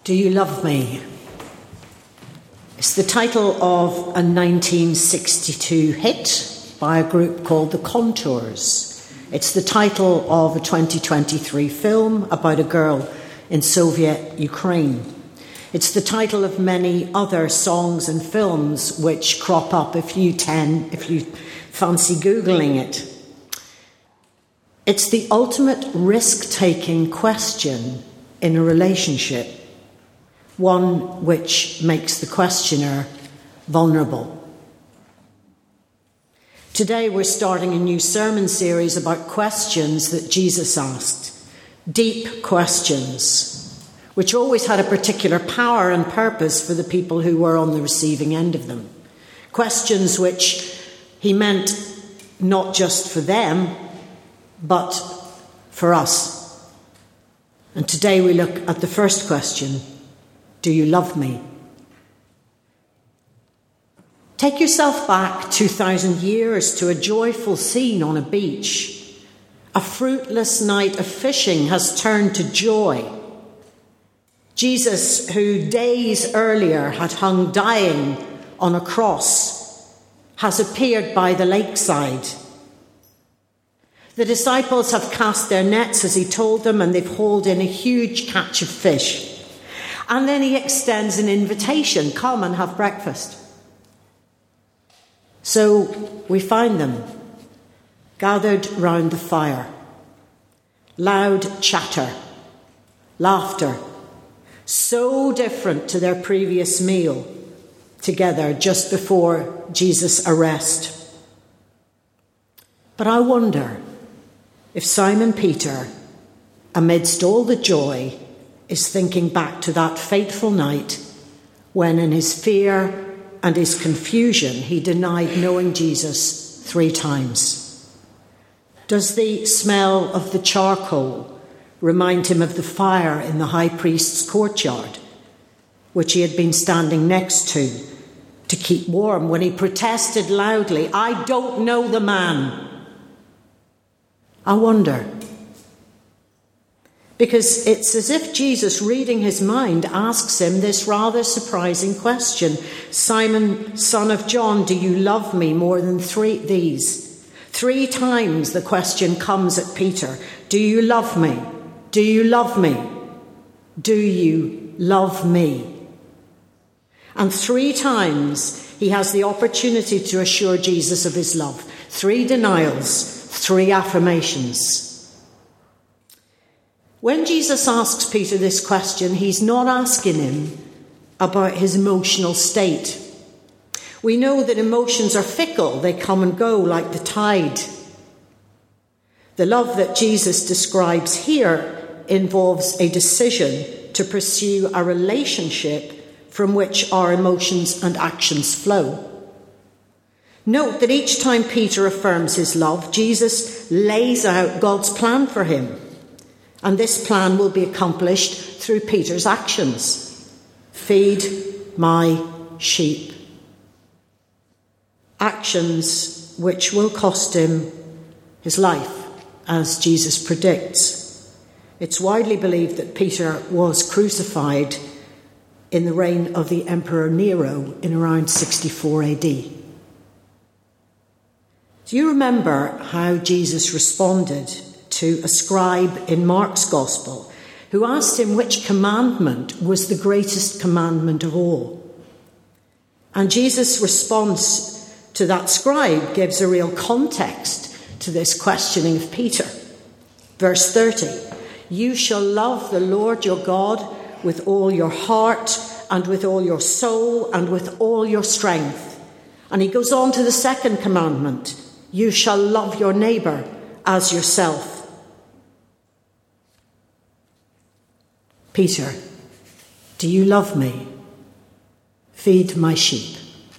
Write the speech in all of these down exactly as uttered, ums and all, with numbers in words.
Do You Love Me? It's the title of a nineteen sixty-two hit by a group called The Contours. It's the title of a twenty twenty-three film about a girl in Soviet Ukraine. It's the title of many other songs and films which crop up if you tend, if you fancy Googling it. It's the ultimate risk-taking question in a relationship, one which makes the questioner vulnerable. Today we're starting a new sermon series about questions that Jesus asked, deep questions, which always had a particular power and purpose for the people who were on the receiving end of them. Questions which he meant not just for them, but for us. And today we look at the first question: do you love me? Take yourself back two thousand years to a joyful scene on a beach. A fruitless night of fishing has turned to joy. Jesus, who days earlier had hung dying on a cross, has appeared by the lakeside. The disciples have cast their nets as he told them, and they've hauled in a huge catch of fish. And then he extends an invitation: come and have breakfast. So we find them gathered round the fire. Loud chatter, laughter, so different to their previous meal together just before Jesus' arrest. But I wonder if Simon Peter, amidst all the joy, is thinking back to that fateful night when, in his fear and his confusion, he denied knowing Jesus three times. Does the smell of the charcoal remind him of the fire in the high priest's courtyard, which he had been standing next to to keep warm when he protested loudly, "I don't know the man"? I wonder. Because it's as if Jesus, reading his mind, asks him this rather surprising question: Simon, son of John, do you love me more than three these? Three times the question comes at Peter: do you love me? Do you love me? Do you love me? And three times he has the opportunity to assure Jesus of his love. Three denials, three affirmations. When Jesus asks Peter this question, he's not asking him about his emotional state. We know that emotions are fickle. They come and go like the tide. The love that Jesus describes here involves a decision to pursue a relationship from which our emotions and actions flow. Note that each time Peter affirms his love, Jesus lays out God's plan for him. And this plan will be accomplished through Peter's actions. Feed my sheep. Actions which will cost him his life, as Jesus predicts. It's widely believed that Peter was crucified in the reign of the Emperor Nero in around sixty-four A D. Do you remember how Jesus responded to a scribe in Mark's Gospel who asked him which commandment was the greatest commandment of all? And Jesus' response to that scribe gives a real context to this questioning of Peter. Verse thirty, you shall love the Lord your God with all your heart and with all your soul and with all your strength. And he goes on to the second commandment, you shall love your neighbour as yourself. Peter, do you love me? Feed my sheep.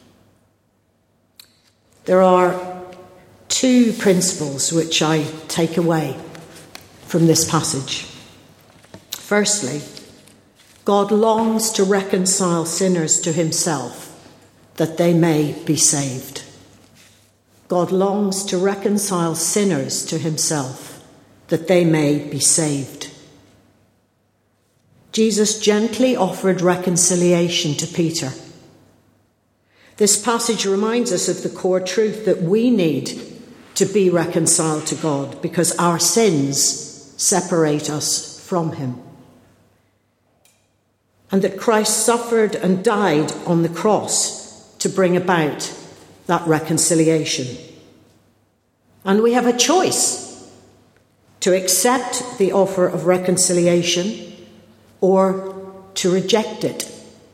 There are two principles which I take away from this passage. Firstly, God longs to reconcile sinners to himself that they may be saved. God longs to reconcile sinners to himself that they may be saved. Jesus gently offered reconciliation to Peter. This passage reminds us of the core truth that we need to be reconciled to God because our sins separate us from him. And that Christ suffered and died on the cross to bring about that reconciliation. And we have a choice to accept the offer of reconciliation or to reject it.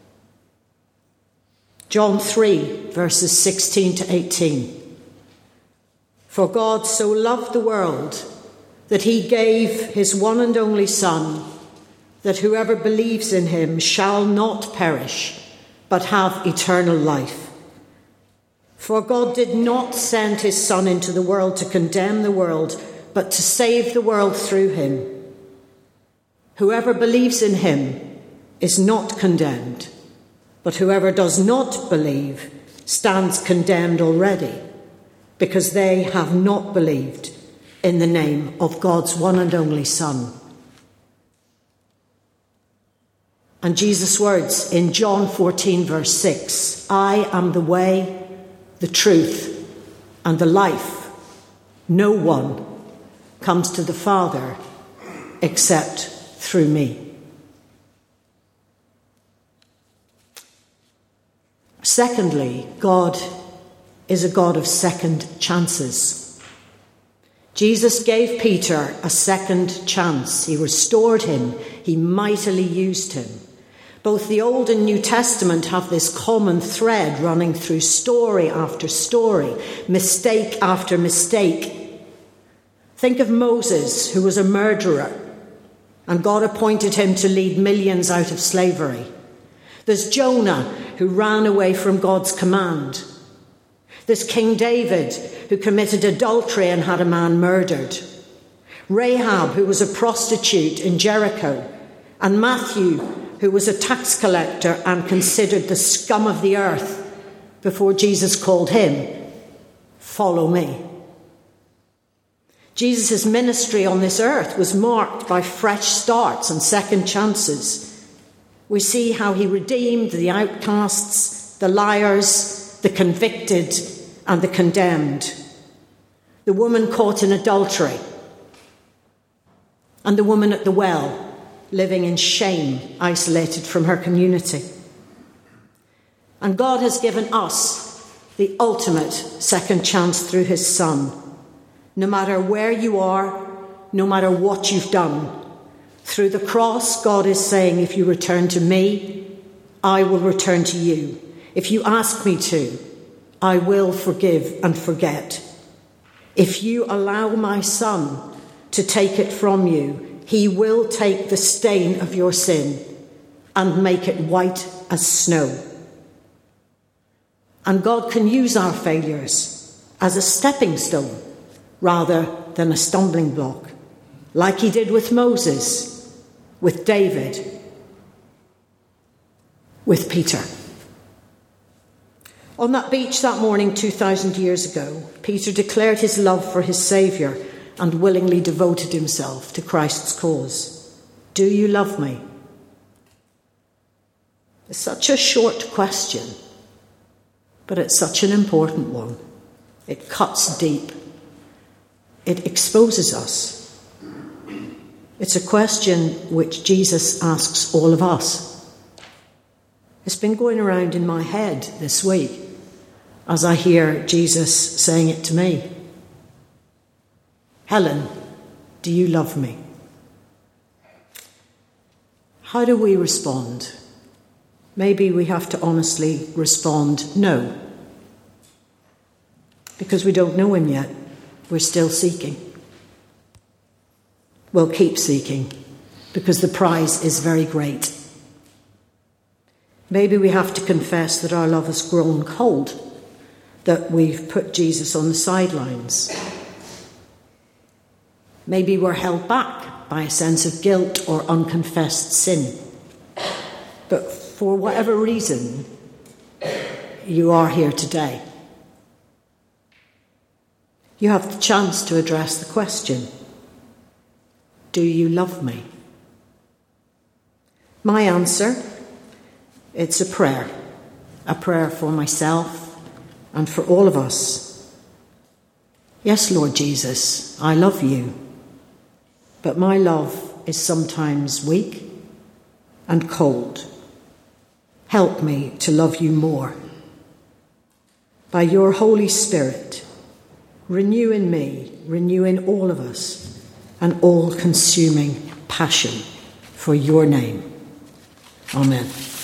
John three, verses sixteen to eighteen. For God so loved the world that he gave his one and only Son, that whoever believes in him shall not perish, but have eternal life. For God did not send his Son into the world to condemn the world, but to save the world through him. Whoever believes in him is not condemned, but whoever does not believe stands condemned already, because they have not believed in the name of God's one and only Son. And Jesus' words in John fourteen, verse six, I am the way, the truth, and the life. No one comes to the Father except through me. Secondly, God is a God of second chances. Jesus gave Peter a second chance. He restored him. He mightily used him. Both the Old and New Testament have this common thread running through story after story, mistake after mistake. Think of Moses, who was a murderer, and God appointed him to lead millions out of slavery. There's Jonah, who ran away from God's command. There's King David, who committed adultery and had a man murdered. Rahab, who was a prostitute in Jericho. And Matthew, who was a tax collector and considered the scum of the earth before Jesus called him, follow me. Jesus' ministry on this earth was marked by fresh starts and second chances. We see how he redeemed the outcasts, the liars, the convicted, and the condemned. The woman caught in adultery, and the woman at the well, living in shame, isolated from her community. And God has given us the ultimate second chance through his Son. No matter where you are, no matter what you've done, through the cross, God is saying, if you return to me, I will return to you. If you ask me to, I will forgive and forget. If you allow my Son to take it from you, he will take the stain of your sin and make it white as snow. And God can use our failures as a stepping stone rather than a stumbling block, like he did with Moses, with David, with Peter. On that beach that morning two thousand years ago, Peter declared his love for his Saviour and willingly devoted himself to Christ's cause. Do you love me? It's such a short question, but it's such an important one. It cuts deep. It exposes us. It's a question which Jesus asks all of us. It's been going around in my head this week as I hear Jesus saying it to me. Helen, do you love me? How do we respond? Maybe we have to honestly respond no. Because we don't know him yet. We're still seeking. We'll keep seeking because the prize is very great. Maybe we have to confess that our love has grown cold, that we've put Jesus on the sidelines. Maybe we're held back by a sense of guilt or unconfessed sin. But for whatever reason, you are here today. You have the chance to address the question, do you love me? My answer, it's a prayer, a prayer for myself and for all of us. Yes, Lord Jesus, I love you, but my love is sometimes weak and cold. Help me to love you more. By your Holy Spirit, renew in me, renew in all of us, an all-consuming passion for your name. Amen.